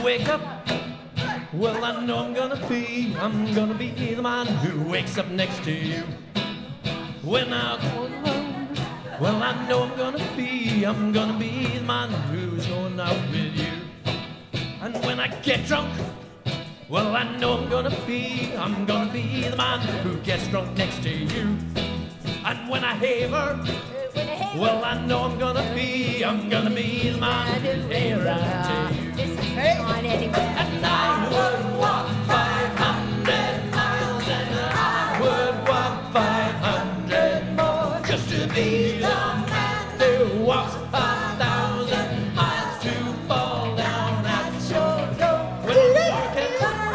wake up, well, I know I'm gonna be the man who wakes up next to you. When I go alone, well, I know I'm gonna be the man who's going out with you. And when I get drunk, well, I know I'm gonna be the man who gets drunk next to you. And when I haver, well, I know I'm gonna be the man who's havering to you. This is on anywhere. And I would walk 500 miles, and I would walk 500 more just to be the man who walks 5,000 miles to fall down at your door. When I'm working,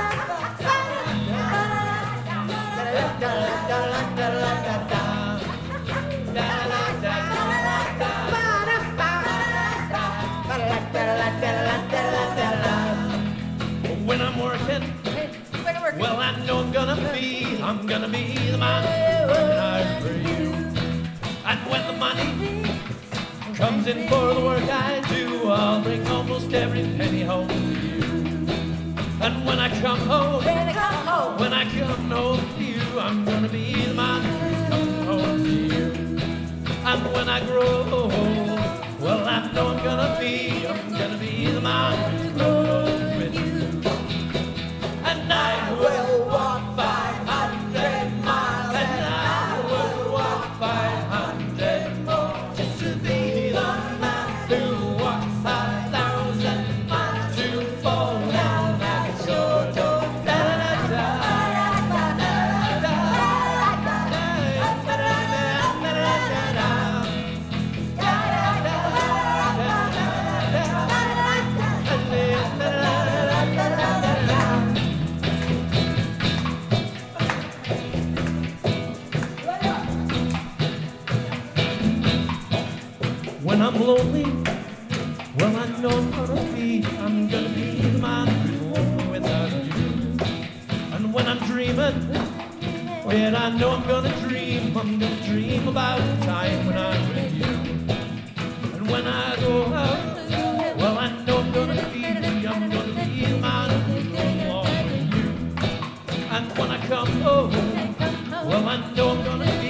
when I'm working, well, I know I'm gonna be the man working hard for you. And when the money comes in for the work I do, I'll bring almost every penny home to you. And when I come home, when I come home to you, I'm gonna be the man who's coming home to you. And when I grow old, well, I know I'm gonna be the man who's growing old with you. And I will walk 500 miles, and I will walk 500 more just to be the man who walks 5,000 miles to fall down at your door. When I'm lonely, well, I know I'm gonna be the man who's lonely without you. And when I'm dreaming, well, I know I'm gonna dream about the time when I'm with you. And when I go out, well, I know I'm gonna be the man who's going along with you. And when I come home, well, I know I'm gonna